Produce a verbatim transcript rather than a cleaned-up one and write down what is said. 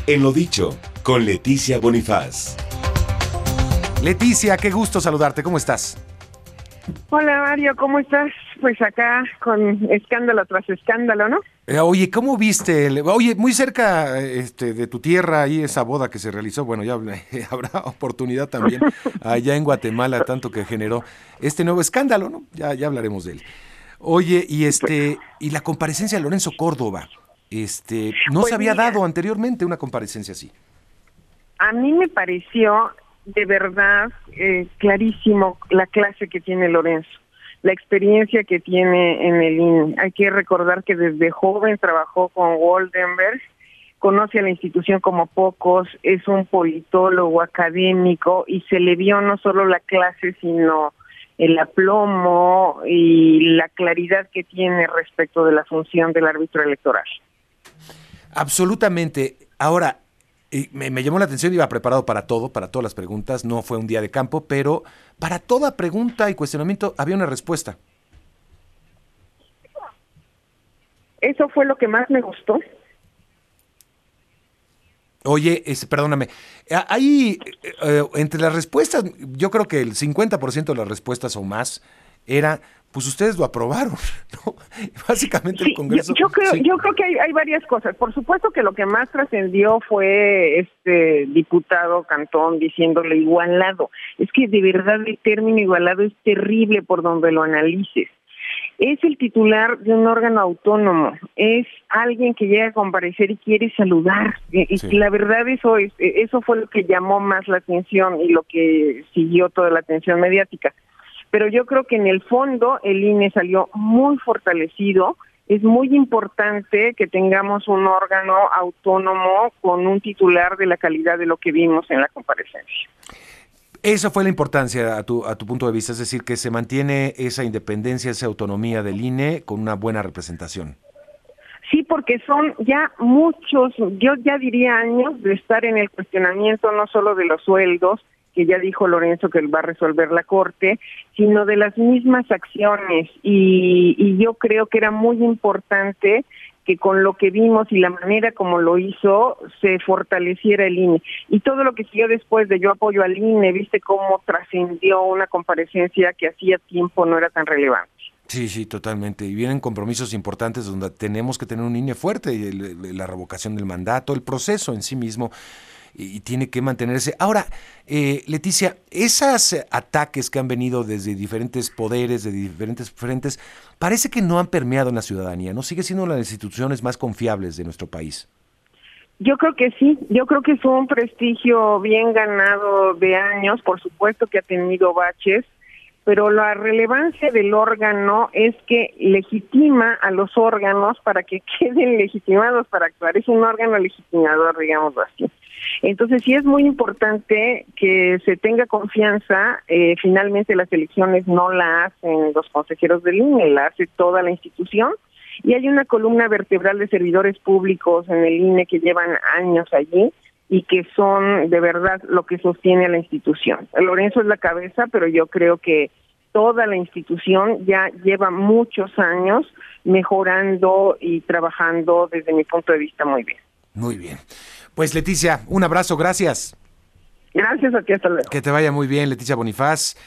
En lo dicho, con Leticia Bonifaz. Leticia, qué gusto saludarte, ¿cómo estás? Hola Mario, ¿cómo estás? Pues acá con escándalo tras escándalo, ¿no? Eh, oye, ¿cómo viste? El, oye, muy cerca este, de tu tierra, ahí esa boda que se realizó, bueno, ya eh, habrá oportunidad también allá en Guatemala, tanto que generó este nuevo escándalo, ¿no? Ya, ya hablaremos de él. Oye, y este, y la comparecencia de Lorenzo Córdoba, este, no Pues se había mira, dado anteriormente una comparecencia así. A mí me pareció de verdad eh, clarísimo la clase que tiene Lorenzo, la experiencia que tiene en el I N E. Hay que recordar que desde joven trabajó con Goldenberg, conoce a la institución como pocos, es un politólogo académico y se le vio no solo la clase, sino el aplomo y la claridad que tiene respecto de la función del árbitro electoral. Absolutamente. Ahora, eh, me, me llamó la atención, iba preparado para todo, para todas las preguntas, no fue un día de campo, pero para toda pregunta y cuestionamiento había una respuesta. Eso fue lo que más me gustó. Oye, es, perdóname, ahí, eh, entre las respuestas, yo creo que el cincuenta por ciento de las respuestas o más era, pues ustedes lo aprobaron, ¿no? Básicamente Sí, el Congreso... Yo, yo creo, sí. yo creo que hay, hay varias cosas. Por supuesto que lo que más trascendió fue este diputado Cantón diciéndole igualado. Es que de verdad el término igualado es terrible por donde lo analices. Es el titular de un órgano autónomo, es alguien que llega a comparecer y quiere saludar. Y sí. La verdad eso es, eso fue lo que llamó más la atención y lo que siguió toda la atención mediática. Pero yo creo que en el fondo el I N E salió muy fortalecido. Es muy importante que tengamos un órgano autónomo con un titular de la calidad de lo que vimos en la comparecencia. Esa fue la importancia a tu, a tu punto de vista, es decir, que se mantiene esa independencia, esa autonomía del I N E con una buena representación. Sí, porque son ya muchos, yo ya diría años de estar en el cuestionamiento no solo de los sueldos, que ya dijo Lorenzo que él va a resolver la Corte, sino de las mismas acciones. Y, y yo creo que era muy importante que con lo que vimos y la manera como lo hizo, se fortaleciera el I N E. Y todo lo que siguió después de yo apoyo al I N E, viste cómo trascendió una comparecencia que hacía tiempo no era tan relevante. Sí, sí, totalmente. Y vienen compromisos importantes donde tenemos que tener un I N E fuerte, y el, la revocación del mandato, el proceso en sí mismo, y, y tiene que mantenerse. Ahora, eh, Leticia, esos ataques que han venido desde diferentes poderes, de diferentes frentes, parece que no han permeado en la ciudadanía, ¿no? Sigue siendo una de las instituciones más confiables de nuestro país. Yo creo que sí, yo creo que fue un prestigio bien ganado de años, por supuesto que ha tenido baches, pero la relevancia del órgano es que legitima a los órganos para que queden legitimados para actuar. Es un órgano legitimador, digámoslo así. Entonces sí es muy importante que se tenga confianza. Eh, finalmente las elecciones no la hacen los consejeros del I N E, la hace toda la institución. Y hay una columna vertebral de servidores públicos en el I N E que llevan años allí y que son de verdad lo que sostiene a la institución. Lorenzo es la cabeza, pero yo creo que toda la institución ya lleva muchos años mejorando y trabajando desde mi punto de vista muy bien. Muy bien. Pues Leticia, un abrazo, gracias. Gracias a ti, hasta luego. Que te vaya muy bien, Leticia Bonifaz.